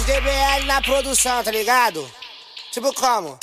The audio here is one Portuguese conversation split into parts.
2DBL na produção, tá ligado? Tipo como?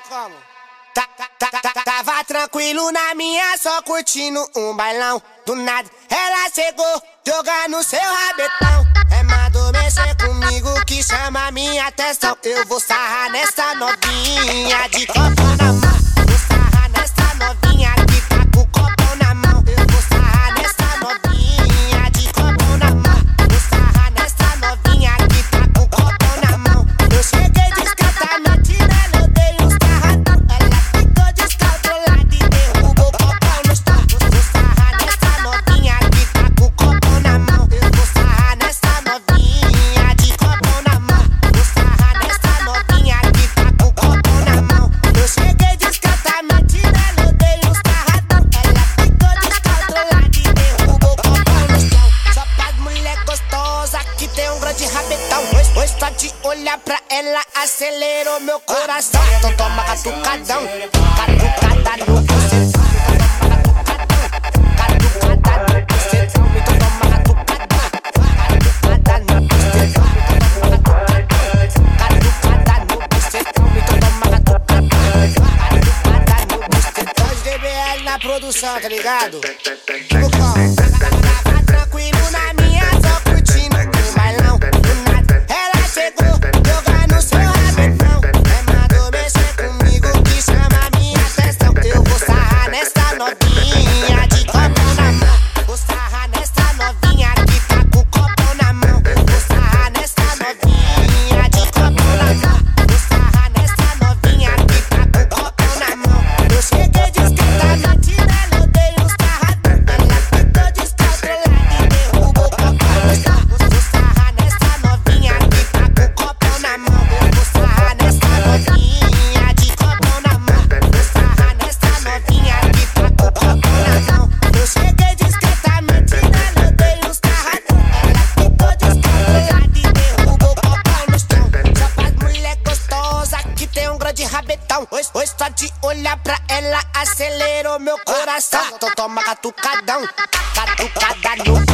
Tava tranquilo na minha, só curtindo um bailão. Do nada ela chegou, jogando seu rabetão. Mandou mexer comigo que chama minha atenção. Eu vou sarrar nessa novinha de copo na mão. Vou sarrar nessa novinha que tá com o copo na mão. Eu vou sarrar nessa novinha de copo na mão. Vou sarrar nessa novinha que tá com o copo na mão. Eu cheguei discretamente nela, eu dei uns carradão. Ela ficou descontrolada e derrubou o copo no chão. Vou sarrar nessa novinha que tá com o copo na mão. Eu vou sarrar nessa novinha de copo na mão. Vou sarrar nessa novinha que tá com o copo na mão. Eu cheguei discretamente nela, eu dei uns carradão. Ela ficou descontrolada e derrubou o copo no chão. Só pras mulher gostosa que tem um grande rabetão. Pois só de olhar pra ela acelerou meu coração. Então toma catucadão, catucada no bucetão. Catucada no bucetão. Então toma catucadão, catucada no bucetão. Catucada no bucetão. Então toma catucadão, catucada no bucetão. 2DBL na produção, tá ligado? Tipo como? Tava tranquilo na minha, só curtindo um bailão. Do nada ela chegou, jogando seu rabetão. Mandou mexer comigo que chama minha atenção. Eu vou sarrar nessa novinha de copo na mão. Vou sarrar nessa novinha que tá com o copo na mão. Eu vou sarrar nessa novinha de copo na mão. Vou sarrar nessa novinha que tá com o copo na mão. Eu cheguei discretamente nela, eu dei uns carradão. Ela ficou descontrolada e derrubou o copo no chão. Vou sarrar nessa novinha que tá com o copo na mão. Eu vou sarrar nessa novinha de copo na mão. Vou sarrar nessa novinha que tá com o copo na mão. Eu cheguei discretamente nela, eu dei uns carradão. Ela ficou descontrolada e derrubou o copo no chão. Só pras mulher gostosa que tem um grande rabetão. Pois só de olhar pra ela acelerou meu coração. Então toma catucadão, catucada no